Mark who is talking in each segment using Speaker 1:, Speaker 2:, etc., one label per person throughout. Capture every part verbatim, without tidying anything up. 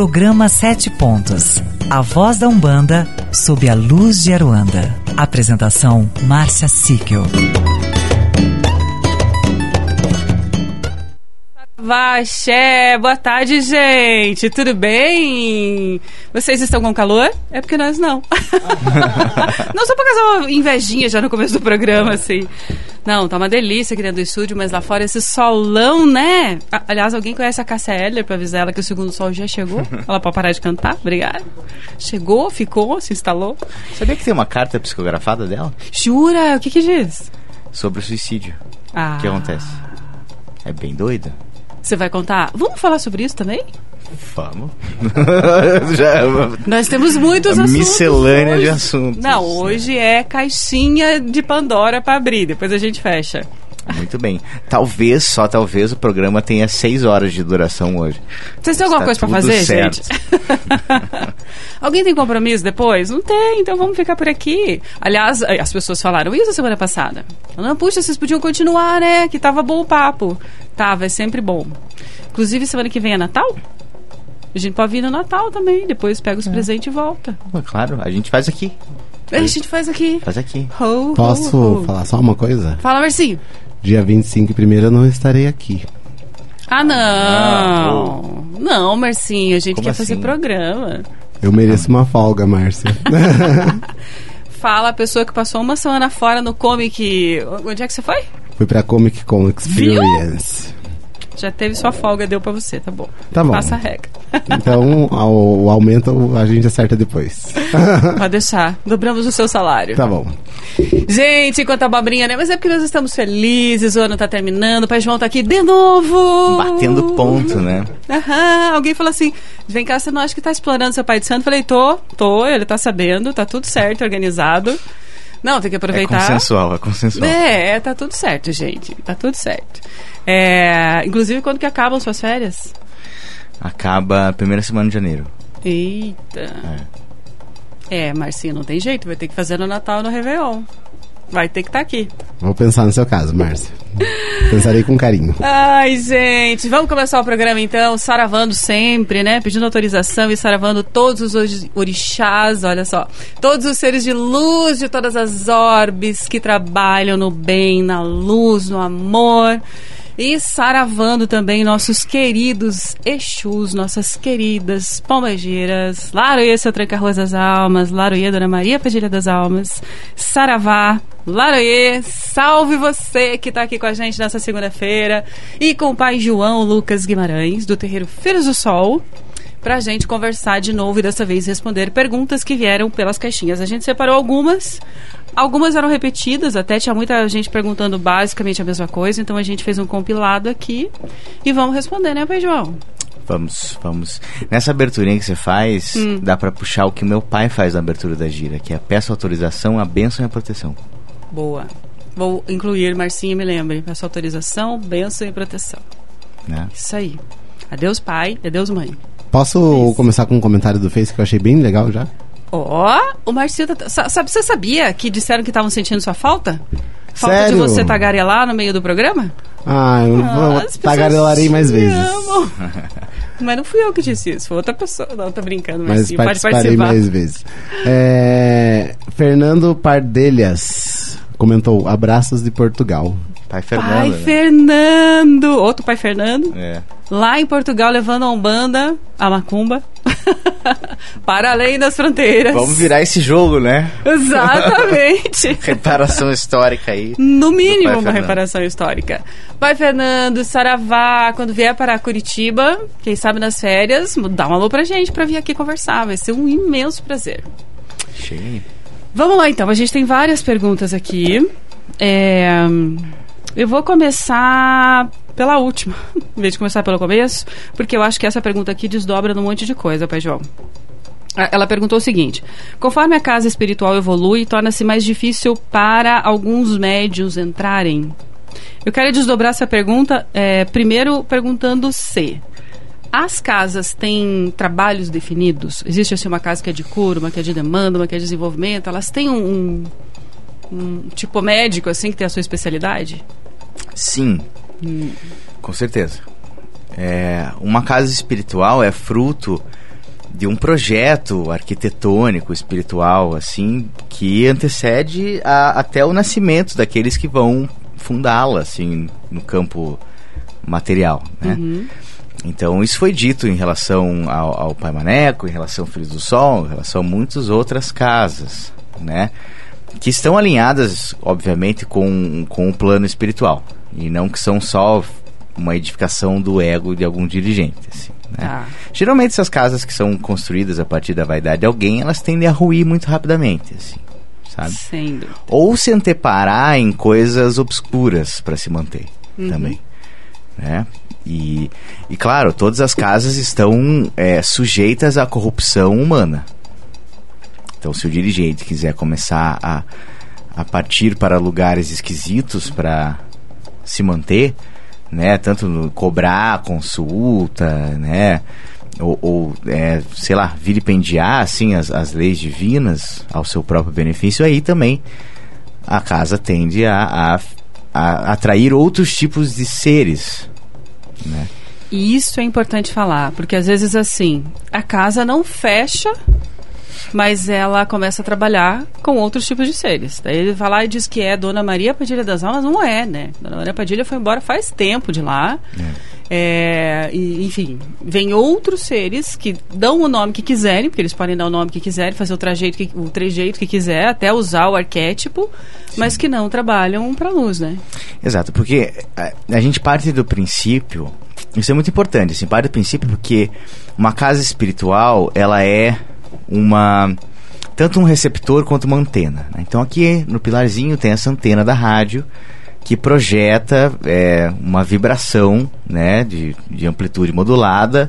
Speaker 1: Programa Sete Pontos. A voz da Umbanda sob a luz de Aruanda. Apresentação Márcia Síquel.
Speaker 2: Vaxé, boa tarde, gente. Tudo bem? Vocês estão com calor? É porque nós não. Não, só pra causar uma invejinha já no começo do programa, assim. Não, tá uma delícia aqui dentro do estúdio, mas lá fora esse solão, né? Aliás, alguém conhece a Cássia Eller pra avisar ela que o segundo sol já chegou? Ela pode parar de cantar? Obrigada. Chegou, ficou, se instalou.
Speaker 3: Sabia que tem uma carta psicografada dela?
Speaker 2: Jura? O que que diz?
Speaker 3: Sobre o suicídio.
Speaker 2: Ah.
Speaker 3: O que acontece? É bem doida.
Speaker 2: Você vai contar? Vamos falar sobre isso também?
Speaker 3: Vamos. Já,
Speaker 2: nós temos muitos assuntos.
Speaker 3: Miscelânea
Speaker 2: hoje.
Speaker 3: de assuntos.
Speaker 2: Não, hoje é caixinha de Pandora pra abrir, depois a gente fecha.
Speaker 3: Muito bem. Talvez, só talvez, o programa tenha seis horas de duração hoje.
Speaker 2: Vocês têm alguma
Speaker 3: Está
Speaker 2: coisa pra fazer,
Speaker 3: certo.
Speaker 2: gente? Alguém tem compromisso depois? Não tem, então vamos ficar por aqui. Aliás, as pessoas falaram isso semana passada. Não, puxa, vocês podiam continuar, né? Que tava bom o papo. Tava, é sempre bom. Inclusive, semana que vem é Natal? A gente pode vir no Natal também. Depois pega os é. presentes e volta.
Speaker 3: Claro, a gente faz aqui.
Speaker 2: A gente faz aqui.
Speaker 3: Faz aqui.
Speaker 2: Ho,
Speaker 4: Posso
Speaker 2: ho, ho.
Speaker 4: falar só uma coisa?
Speaker 2: Fala, Marcinho.
Speaker 4: Dia vinte e cinco e primeiro eu não estarei aqui.
Speaker 2: Ah, não. Ah, não, Marcinho. A gente
Speaker 3: Como
Speaker 2: quer
Speaker 3: assim?
Speaker 2: fazer programa.
Speaker 4: Eu mereço uma folga, Márcia.
Speaker 2: Fala a pessoa que passou uma semana fora no Comic... Onde é que você foi?
Speaker 4: Fui pra Comic Con Experience.
Speaker 2: Viu? Já teve sua folga, deu pra você, tá bom.
Speaker 4: Tá bom.
Speaker 2: Passa a regra.
Speaker 4: Então, o, o aumento a gente acerta depois.
Speaker 2: Pode deixar. Dobramos o seu salário.
Speaker 4: Tá bom.
Speaker 2: Gente, quanta abobrinha, né? Mas é porque nós estamos felizes, o ano tá terminando, o Pai João tá aqui de novo.
Speaker 3: Batendo ponto, né?
Speaker 2: Aham. Alguém falou assim, vem cá, você não acha que tá explorando seu pai de santo? Falei, tô, tô, ele tá sabendo, tá tudo certo, organizado. Não, tem que aproveitar.
Speaker 3: É consensual, é consensual.
Speaker 2: É, tá tudo certo, gente. Tá tudo certo. É, inclusive, quando que acabam suas férias?
Speaker 3: Acaba a primeira semana de janeiro.
Speaker 2: Eita. É, é Marcinho, não tem jeito. Vai ter que fazer no Natal e no Réveillon. Vai ter que estar tá aqui.
Speaker 4: Vou pensar no seu caso, Márcia. Pensarei com carinho.
Speaker 2: Ai, gente. Vamos começar o programa, então. Saravando sempre, né? Pedindo autorização e saravando todos os orixás, olha só. Todos os seres de luz de todas as orbes que trabalham no bem, na luz, no amor. E saravando também nossos queridos Exus, nossas queridas Pombagiras, Laroie, seu Tranca-Ruas das Almas, Laroie, Dona Maria Padilha das Almas, Saravá, Laroie, salve você que está aqui com a gente nessa segunda-feira, e com o Pai João Lucas Guimarães, do Terreiro Filhos do Sol, pra gente conversar de novo e dessa vez responder perguntas que vieram pelas caixinhas. A gente separou algumas. Algumas eram repetidas, até tinha muita gente perguntando basicamente a mesma coisa, então a gente fez um compilado aqui e vamos responder, né, Pai João?
Speaker 3: Vamos, vamos. Nessa aberturinha que você faz, hum. dá pra puxar o que meu pai faz na abertura da gira, que é peço autorização, a bênção e a proteção.
Speaker 2: Boa. Vou incluir, Marcinho, me lembre. Peço autorização, bênção e proteção. Né? Isso aí. Adeus, pai. Adeus, mãe.
Speaker 4: Posso
Speaker 2: Isso.
Speaker 4: começar com um comentário do Face que eu achei bem legal já?
Speaker 2: Ó, oh, o Marcinho tá, sabe, você sabia que disseram que estavam sentindo sua falta? Falta
Speaker 4: Sério?
Speaker 2: de você tagarelar no meio do programa?
Speaker 4: Ah, eu
Speaker 2: ah,
Speaker 4: vou tagarelarei mais vezes.
Speaker 2: Mas não fui eu que disse isso, foi outra pessoa. Não, tô brincando,
Speaker 4: mas
Speaker 2: Marcinho, pode
Speaker 4: participarei
Speaker 2: participar.
Speaker 4: mais vezes. É, Fernando Pardelhas comentou, abraços de Portugal.
Speaker 3: Pai Fernando.
Speaker 2: Pai
Speaker 3: né?
Speaker 2: Fernando. Outro pai Fernando.
Speaker 3: É.
Speaker 2: Lá em Portugal, levando a Umbanda, a Macumba, para além das fronteiras.
Speaker 3: Vamos virar esse jogo, né?
Speaker 2: Exatamente.
Speaker 3: Reparação histórica aí.
Speaker 2: No mínimo uma reparação histórica. Pai Fernando, Saravá, quando vier para Curitiba, quem sabe nas férias, dá um alô pra gente pra vir aqui conversar. Vai ser um imenso prazer.
Speaker 3: Cheio.
Speaker 2: Vamos lá, então. A gente tem várias perguntas aqui. É... Eu vou começar pela última, em vez de começar pelo começo, porque eu acho que essa pergunta aqui desdobra num monte de coisa, Pai João. Ela perguntou o seguinte: conforme a casa espiritual evolui, torna-se mais difícil para alguns médiuns entrarem? Eu quero desdobrar essa pergunta, é, primeiro perguntando se as casas têm trabalhos definidos. Existe assim uma casa que é de cura, uma que é de demanda, uma que é de desenvolvimento. Elas têm um, um, um tipo médico assim que tem a sua especialidade?
Speaker 3: Sim, hum. com certeza. É, uma casa espiritual é fruto de um projeto arquitetônico, espiritual, assim, que antecede a, até o nascimento daqueles que vão fundá-la, assim, no campo material, né? Uhum. Então, isso foi dito em relação ao, ao Pai Maneco, em relação ao Filhos do Sol, em relação a muitas outras casas, né? Que estão alinhadas, obviamente, com, com o plano espiritual. E não que são só uma edificação do ego de algum dirigente, assim, né? Ah. Geralmente, essas casas que são construídas a partir da vaidade de alguém, elas tendem a ruir muito rapidamente, assim, sabe? Sim. Ou se anteparar em coisas obscuras para se manter, uhum. também, né? E, e claro, todas as casas estão é, sujeitas à corrupção humana. Então, se o dirigente quiser começar a, a partir para lugares esquisitos para se manter, né, tanto no, cobrar consulta, né, ou, ou é, sei lá, vilipendiar assim, as, as leis divinas ao seu próprio benefício, aí também a casa tende a, a, a atrair outros tipos de seres, né?
Speaker 2: E isso é importante falar, porque às vezes assim, a casa não fecha, mas ela começa a trabalhar com outros tipos de seres. Daí ele vai lá e diz que é Dona Maria Padilha das Almas, não é, né? Dona Maria Padilha foi embora faz tempo de lá. É. É, e, enfim, vem outros seres que dão o nome que quiserem, porque eles podem dar o nome que quiserem, fazer o trajeto que, o trejeito que quiser, até usar o arquétipo, sim, mas que não trabalham para a luz, né?
Speaker 3: Exato, porque a, a gente parte do princípio, isso é muito importante, assim, parte do princípio porque uma casa espiritual, ela é uma, tanto um receptor quanto uma antena, né? Então aqui no pilarzinho tem essa antena da rádio que projeta é, uma vibração, né, de, de amplitude modulada,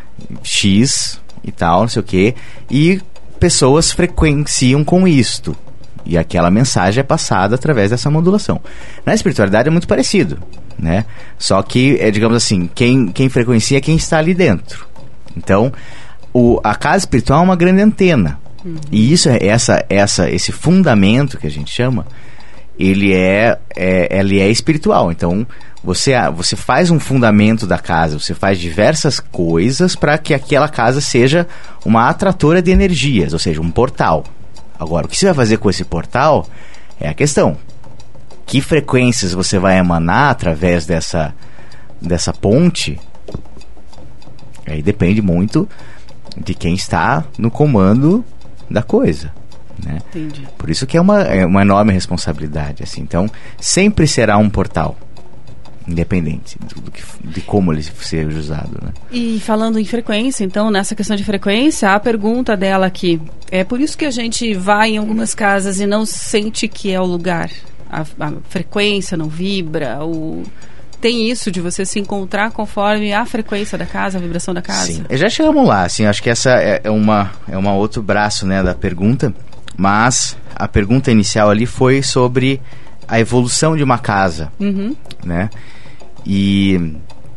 Speaker 3: X e tal, não sei o quê, e pessoas frequenciam com isto, e aquela mensagem é passada através dessa modulação. Na espiritualidade é muito parecido, né? Só que, é, digamos assim, quem, quem frequencia é quem está ali dentro. Então, o, a casa espiritual é uma grande antena, uhum. E isso, essa, essa, esse fundamento que a gente chama, ele é, é, ele é espiritual. Então, você, você faz um fundamento da casa, você faz diversas coisas para que aquela casa seja uma atratora de energias, ou seja, um portal. Agora, o que você vai fazer com esse portal é a questão. Que frequências você vai emanar através dessa, dessa ponte? Aí depende muito de quem está no comando da coisa, né? Entendi. Por isso que é uma, é uma enorme responsabilidade, assim. Então, sempre será um portal, independente do, do que, de como ele seja usado, né?
Speaker 2: E falando em frequência, então, nessa questão de frequência, a pergunta dela aqui, é por isso que a gente vai em algumas casas e não sente que é o lugar? A, a frequência não vibra? O... Tem isso de você se encontrar conforme a frequência da casa, a vibração da casa?
Speaker 3: Sim, já chegamos lá, assim, acho que essa é, é uma é uma outro braço, né, da pergunta. Mas a pergunta inicial ali foi sobre a evolução de uma casa, uhum. né? E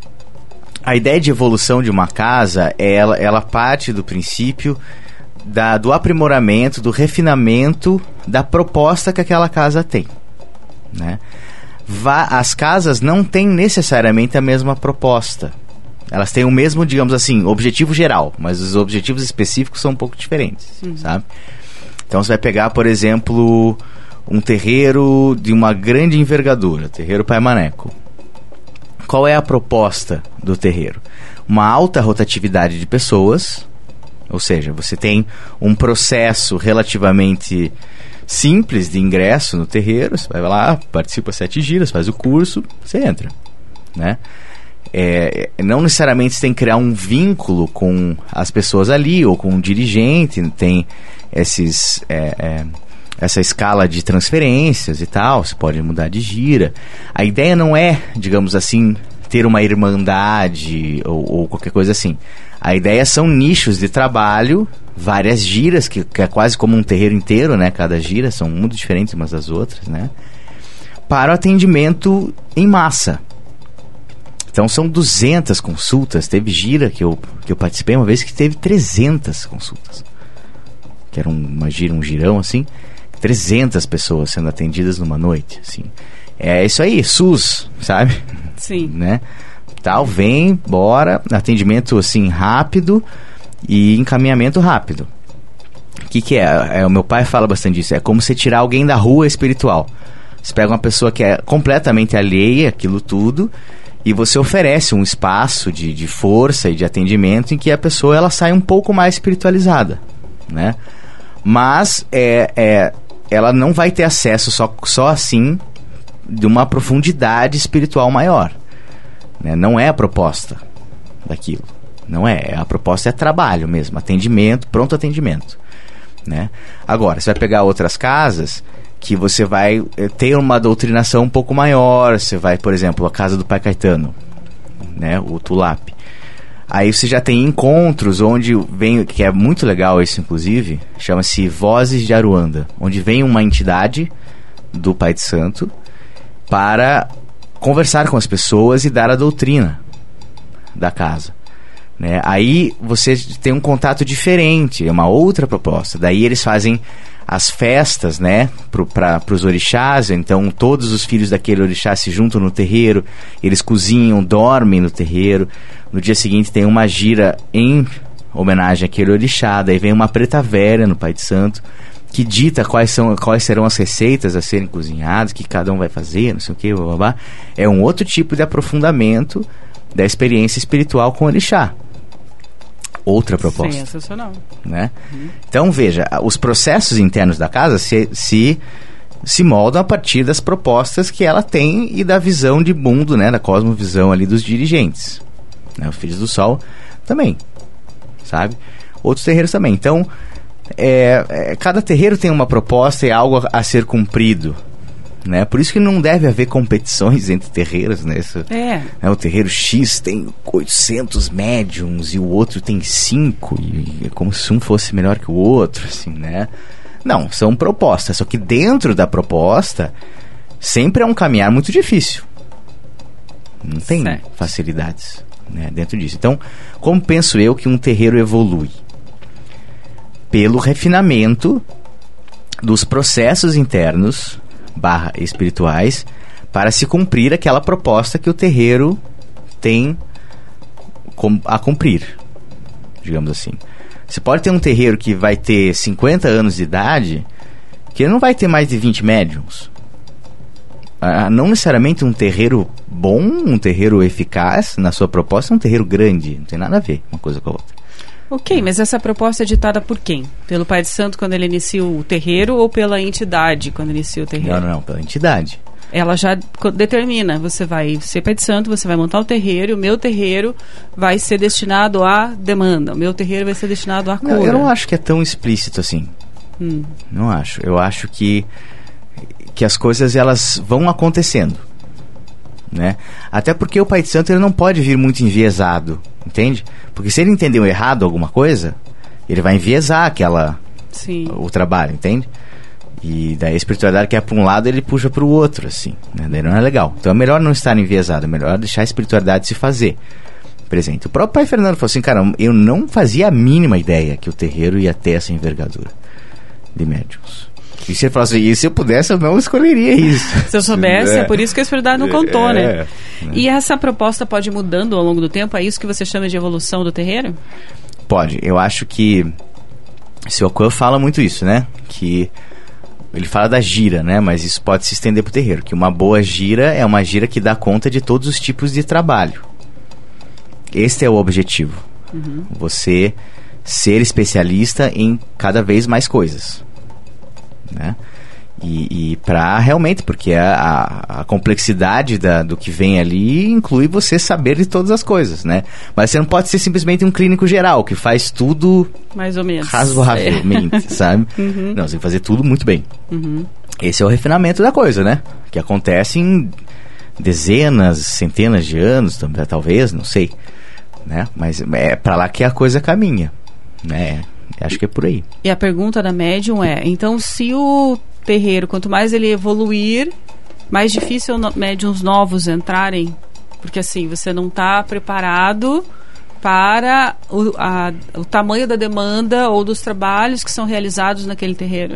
Speaker 3: a ideia de evolução de uma casa, ela, ela parte do princípio da, do aprimoramento, do refinamento da proposta que aquela casa tem, né? Va- as casas não têm necessariamente a mesma proposta. Elas têm o mesmo, digamos assim, objetivo geral, mas os objetivos específicos são um pouco diferentes, uhum. sabe? Então você vai pegar, por exemplo, um terreiro de uma grande envergadura, terreiro Pai Maneco. Qual é a proposta do terreiro? Uma alta rotatividade de pessoas, ou seja, você tem um processo relativamente simples de ingresso no terreiro, você vai lá, participa sete giras, faz o curso, você entra, né? É, não necessariamente você tem que criar um vínculo com as pessoas ali, ou com um dirigente, tem esses, é, é, essa escala de transferências e tal, você pode mudar de gira. A ideia não é, digamos assim, ter uma irmandade ou, ou qualquer coisa assim. A ideia são nichos de trabalho, várias giras, que, que é quase como um terreiro inteiro, né? Cada gira, são muito diferentes umas das outras, né? Para o atendimento em massa. Então são duzentas consultas. Teve gira que eu, que eu participei uma vez que teve trezentas consultas. Que era uma gira, um girão assim, trezentas pessoas sendo atendidas numa noite, assim. É isso aí, SUS, sabe?
Speaker 2: Sim.
Speaker 3: Né? Tal, vem, bora, atendimento assim rápido e encaminhamento rápido. O que, que é? é? O meu pai fala bastante disso. É como você tirar alguém da rua espiritual. Você pega uma pessoa que é completamente alheia àquilo tudo e você oferece um espaço de, de força e de atendimento em que a pessoa ela sai um pouco mais espiritualizada, né? Mas é, é, ela não vai ter acesso só, só assim de uma profundidade espiritual maior, né? Não é a proposta daquilo. Não é. A proposta é trabalho mesmo, atendimento, pronto atendimento, né? Agora, você vai pegar outras casas que você vai ter uma doutrinação um pouco maior. Você vai, por exemplo, a casa do Pai Caetano, né? O Tulap. Aí você já tem encontros onde vem, que é muito legal isso inclusive, chama-se Vozes de Aruanda, onde vem uma entidade do Pai de Santo para conversar com as pessoas e dar a doutrina da casa, né? Aí você tem um contato diferente, é uma outra proposta. Daí eles fazem as festas, né, para os orixás. Então todos os filhos daquele orixá se juntam no terreiro, eles cozinham, dormem no terreiro. No dia seguinte tem uma gira em homenagem àquele orixá. Daí vem uma preta velha no Pai de Santo que dita quais, são, quais serão as receitas a serem cozinhadas, que cada um vai fazer, não sei o que, blá, blá, blá. É um outro tipo de aprofundamento da experiência espiritual com o orixá. Outra proposta.
Speaker 2: Sensacional.
Speaker 3: Né? Uhum. Então, veja, os processos internos da casa se, se, se moldam a partir das propostas que ela tem e da visão de mundo, né? Da cosmovisão ali dos dirigentes. Né? Os Filhos do Sol também, sabe? Outros terreiros também. Então, é, é, cada terreiro tem uma proposta e algo a, a ser cumprido. Né? Por isso que não deve haver competições entre terreiros, né? Isso,
Speaker 2: é.
Speaker 3: Né? O terreiro X tem oitocentos médiums e o outro tem cinco, e é como se um fosse melhor que o outro, assim, né? Não, são propostas, só que dentro da proposta sempre é um caminhar muito difícil. Não tem certo. facilidades, né, dentro disso. Então, como penso eu que um terreiro evolui? Pelo refinamento dos processos internos barra espirituais para se cumprir aquela proposta que o terreiro tem a cumprir, digamos assim. Você pode ter um terreiro que vai ter cinquenta anos de idade, que ele não vai ter mais de vinte médiums. Ah, não necessariamente um terreiro bom, um terreiro eficaz na sua proposta é um terreiro grande, não tem nada a ver uma coisa com a outra.
Speaker 2: Ok, mas essa proposta é ditada por quem? Pelo Pai de Santo quando ele inicia o terreiro ou pela entidade quando inicia o terreiro?
Speaker 3: Não, não, não, pela entidade.
Speaker 2: Ela já determina, você vai ser Pai de Santo, você vai montar o terreiro, o meu terreiro vai ser destinado à demanda, o meu terreiro vai ser destinado à cura.
Speaker 3: Não, eu não acho que é tão explícito assim. Hum. Não acho. Eu acho que, que as coisas elas vão acontecendo, né? Até porque o Pai de Santo ele não pode vir muito enviesado, entende? Porque se ele entendeu errado alguma coisa, ele vai enviesar aquela, Sim. o trabalho, entende? E daí a espiritualidade que é para um lado, ele puxa para o outro, assim, né? Daí não é legal. Então é melhor não estar enviesado, é melhor deixar a espiritualidade se fazer presente. O próprio Pai Fernando falou assim, cara, eu não fazia a mínima ideia que o terreiro ia ter essa envergadura de médiuns. E se ele falasse, e se eu pudesse, eu não escolheria isso.
Speaker 2: Se eu soubesse, é, é por isso que a espiritualidade não contou, é, né? É. E essa proposta pode ir mudando ao longo do tempo? É isso que você chama de evolução do terreiro?
Speaker 3: Pode. Eu acho que o seu Ocan fala muito isso, né? Que ele fala da gira, né? Mas isso pode se estender para o terreiro. Que uma boa gira é uma gira que dá conta de todos os tipos de trabalho. Este é o objetivo. Uhum. Você ser especialista em cada vez mais coisas. Né? E, e para realmente, porque a, a, a complexidade da, do que vem ali inclui você saber de todas as coisas, né? Mas você não pode ser simplesmente um clínico geral que faz tudo
Speaker 2: mais ou menos
Speaker 3: razoavelmente, é. sabe? Uhum. Não, você tem que fazer tudo muito bem. Uhum. Esse é o refinamento da coisa, né? Que acontece em dezenas, centenas de anos, talvez, não sei, né? Mas é para lá que a coisa caminha, né? Acho que é por aí.
Speaker 2: E a pergunta da médium é, então se o terreiro, quanto mais ele evoluir, mais difícil no, médiums novos entrarem? Porque assim, você não está preparado para o, a, o tamanho da demanda ou dos trabalhos que são realizados naquele terreiro?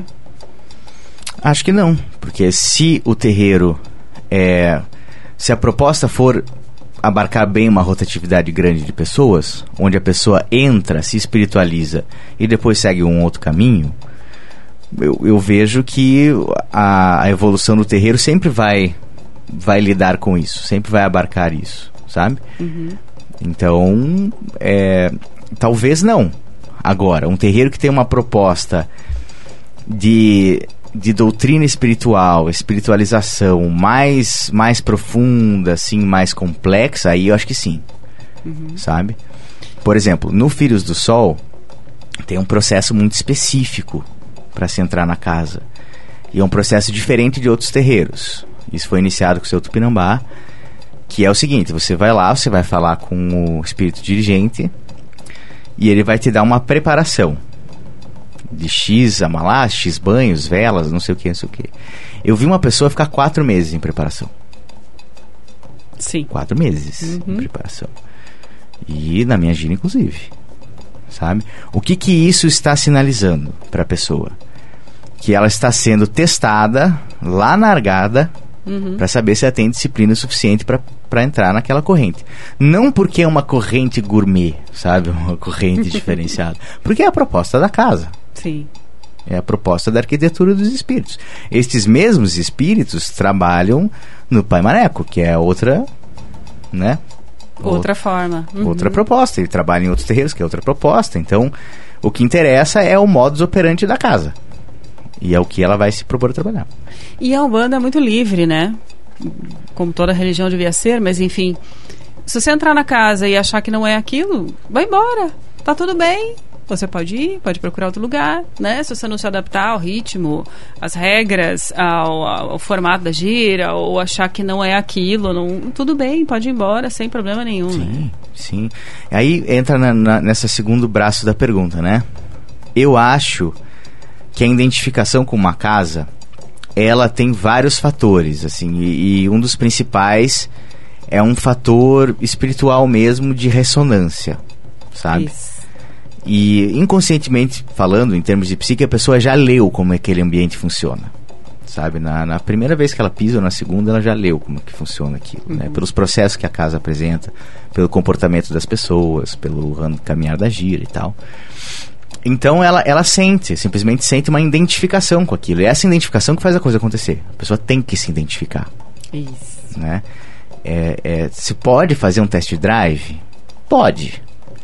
Speaker 3: Acho que não, porque se o terreiro é, se a proposta for abarcar bem uma rotatividade grande de pessoas, onde a pessoa entra, se espiritualiza e depois segue um outro caminho, eu, eu vejo que a, a evolução do terreiro sempre vai, vai lidar com isso, sempre vai abarcar isso, sabe? Uhum. Então, é, talvez não. Agora, um terreiro que tem uma proposta de... de doutrina espiritual, espiritualização mais, mais profunda, assim, mais complexa, aí eu acho que sim, uhum. sabe? Por exemplo, no Filhos do Sol tem um processo muito específico para se entrar na casa, e é um processo diferente de outros terreiros. Isso foi iniciado com o seu Tupinambá, que é o seguinte: você vai lá, você vai falar com o espírito dirigente e ele vai te dar uma preparação de X amalás, X banhos, velas, não sei o que, não sei o que. Eu vi uma pessoa ficar quatro meses em preparação.
Speaker 2: Sim.
Speaker 3: Quatro meses uhum. em preparação. E na minha gira, inclusive. Sabe? O que que isso está sinalizando para a pessoa? Que ela está sendo testada lá na largada uhum. para saber se ela tem disciplina suficiente para entrar naquela corrente. Não porque é uma corrente gourmet, sabe? Uma corrente diferenciada. Porque é a proposta da casa.
Speaker 2: Sim.
Speaker 3: É a proposta da arquitetura dos espíritos. Estes mesmos espíritos trabalham no Pai Maneco, que é outra, né?
Speaker 2: Outra, outra forma. Uhum.
Speaker 3: Outra proposta. Ele trabalha em outros terreiros, que é outra proposta. Então, o que interessa é o modus operandi da casa. E é o que ela vai se propor a trabalhar.
Speaker 2: E a Umbanda é muito livre, né? Como toda religião devia ser, mas enfim. Se você entrar na casa e achar que não é aquilo, vai embora. Tá tudo bem. Você pode ir, pode procurar outro lugar, né? Se você não se adaptar ao ritmo, às regras, ao, ao formato da gira, ou achar que não é aquilo, não, tudo bem, pode ir embora, sem problema nenhum.
Speaker 3: Sim,
Speaker 2: né?
Speaker 3: sim. Aí entra na, na, nessa segundo braço da pergunta, né? Eu acho que a identificação com uma casa, ela tem vários fatores, assim, e, e um dos principais é um fator espiritual mesmo, de ressonância, sabe?
Speaker 2: Isso.
Speaker 3: E inconscientemente falando, em termos de psique, a pessoa já leu como aquele ambiente funciona, sabe? Na, na primeira vez que ela pisa, ou na segunda, ela já leu como que funciona aquilo, uhum. né? Pelos processos que a casa apresenta, pelo comportamento das pessoas, pelo caminhar da gira e tal. Então ela, ela sente, simplesmente sente uma identificação com aquilo. E é essa identificação que faz a coisa acontecer. A pessoa tem que se identificar.
Speaker 2: Isso.
Speaker 3: Né? É, é, se pode fazer um test drive? Pode.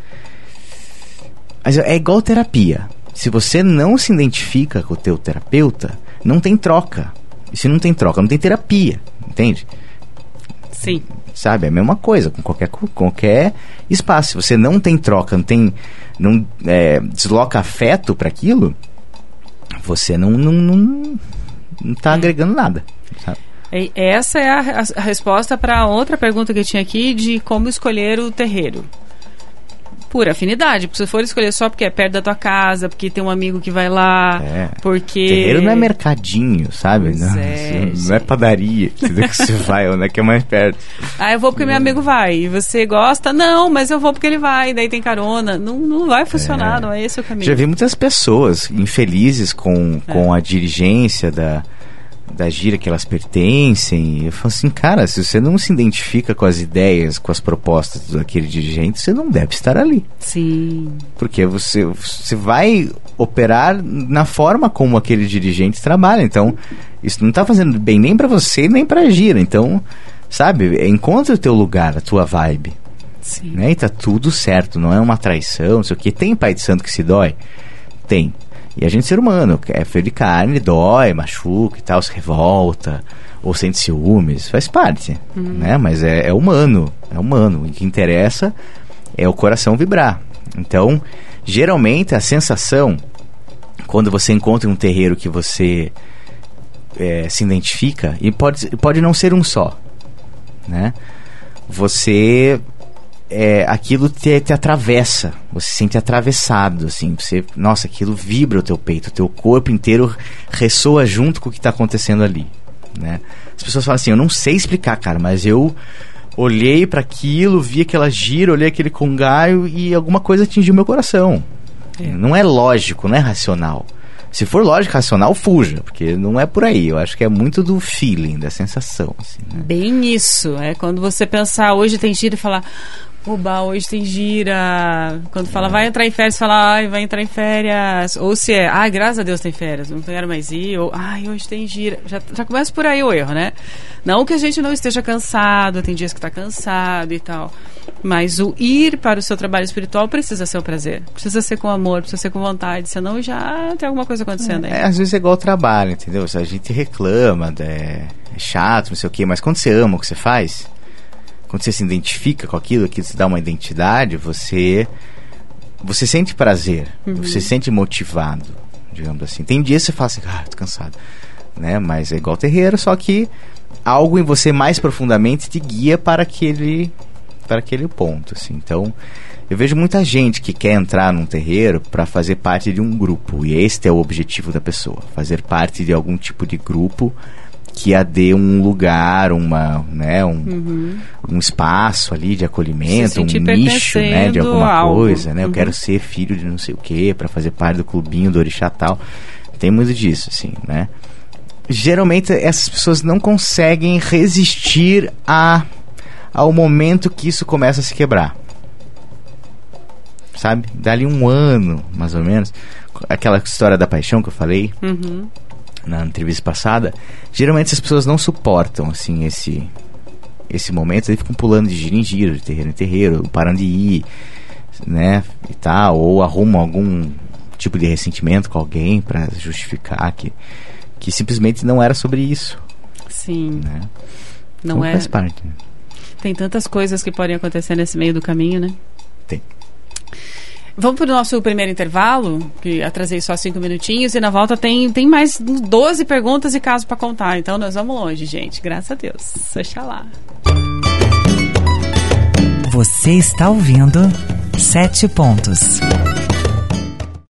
Speaker 3: Mas é igual terapia. Se você não se identifica com o teu terapeuta, não tem troca. E se não tem troca, não tem terapia. Entende?
Speaker 2: Sim.
Speaker 3: Sabe? É a mesma coisa com qualquer, qualquer espaço. Se você não tem troca, não tem... não é, desloca afeto para aquilo, você não não, não, não tá agregando nada, sabe?
Speaker 2: E essa é a, a resposta para outra pergunta que eu tinha aqui, de como escolher o terreiro. Por afinidade, porque se for escolher só porque é perto da tua casa, porque tem um amigo que vai lá, é. porque...
Speaker 3: Terreiro não é mercadinho, sabe? Não
Speaker 2: é,
Speaker 3: não, não é padaria, entendeu? Que você vai, onde é que é mais perto.
Speaker 2: Ah, eu vou porque meu amigo vai. E você gosta? Não, mas eu vou porque ele vai. Daí tem carona. Não, não vai funcionar, é. não é esse o caminho.
Speaker 3: Já vi muitas pessoas infelizes com, com é. a dirigência da... da gira que elas pertencem. Eu falo assim, cara, se você não se identifica com as ideias, com as propostas daquele dirigente, você não deve estar ali.
Speaker 2: Sim.
Speaker 3: Porque você, você vai operar na forma como aquele dirigente trabalha. Então, isso não está fazendo bem nem para você, nem para a gira. Então, sabe, encontre o teu lugar, a tua vibe.
Speaker 2: Sim.
Speaker 3: Né? E tá tudo certo, não é uma traição, não sei o que. Tem pai de santo que se dói? Tem. E a gente, ser humano, é feio de carne, dói, machuca e tal, se revolta, ou sente ciúmes, faz parte, uhum. né? Mas é, é humano, é humano. O que interessa é o coração vibrar. Então, geralmente, a sensação, quando você encontra um terreiro que você é, se identifica, e pode, pode não ser um só, né? Você... É, aquilo te, te atravessa, você se sente atravessado, assim, você, nossa, aquilo vibra o teu peito, o teu corpo inteiro ressoa junto com o que está acontecendo ali, né? As pessoas falam assim, eu não sei explicar, cara, mas eu olhei para aquilo, vi aquela gira, olhei aquele congaio e alguma coisa atingiu meu coração. É. Não é lógico, não é racional. Se for lógica racional, fuja, porque não é por aí. Eu acho que é muito do feeling, da sensação. Assim, né?
Speaker 2: Bem isso. É quando você pensar, hoje tem gira e falar, oba, hoje tem gira. Quando fala, é. vai entrar em férias, fala, ai, vai entrar em férias. Ou se é, ai, graças a Deus tem férias, não quero mais ir. Ou, ai, hoje tem gira. Já, já começa por aí o erro, né? Não que a gente não esteja cansado, tem dias que está cansado e tal. Mas o ir para o seu trabalho espiritual precisa ser o prazer. Precisa ser com amor, precisa ser com vontade. Senão já tem alguma coisa acontecendo aí.
Speaker 3: É, às vezes é igual ao trabalho, entendeu? A gente reclama, é, é chato, não sei o quê. Mas quando você ama o que você faz, quando você se identifica com aquilo, aquilo te dá uma identidade, você, você sente prazer. Uhum. Você se sente motivado, digamos assim. Tem dias que você fala assim, ah, tô cansado. Né? Mas é igual terreiro, só que algo em você mais profundamente te guia para aquele... para aquele ponto, assim. Então, eu vejo muita gente que quer entrar num terreiro para fazer parte de um grupo, e este é o objetivo da pessoa, fazer parte de algum tipo de grupo que a dê um lugar, uma, né, um, uhum. um espaço ali de acolhimento, um nicho, né, de alguma algo. coisa, né? Uhum. Eu quero ser filho de não sei o quê, para fazer parte do clubinho do orixá tal. Tem muito disso, assim, né? Geralmente essas pessoas não conseguem resistir a ao momento que isso começa a se quebrar, sabe? Dali um ano, mais ou menos, aquela história da paixão que eu falei uhum. na entrevista passada, geralmente as pessoas não suportam, assim, esse, esse momento, aí ficam pulando de giro em giro, de terreiro em terreiro, parando de ir, né, e tal, ou arrumam algum tipo de ressentimento com alguém para justificar que, que simplesmente não era sobre isso.
Speaker 2: Sim.
Speaker 3: Né?
Speaker 2: Não
Speaker 3: então,
Speaker 2: é...
Speaker 3: faz parte, né?
Speaker 2: Tem tantas coisas que podem acontecer nesse meio do caminho, né?
Speaker 3: Tem.
Speaker 2: Vamos para o nosso primeiro intervalo, que atrasei só cinco minutinhos, e na volta tem, tem mais doze perguntas e casos para contar. Então nós vamos longe, gente. Graças a Deus. Oxalá.
Speaker 1: Você está ouvindo Sete Pontos.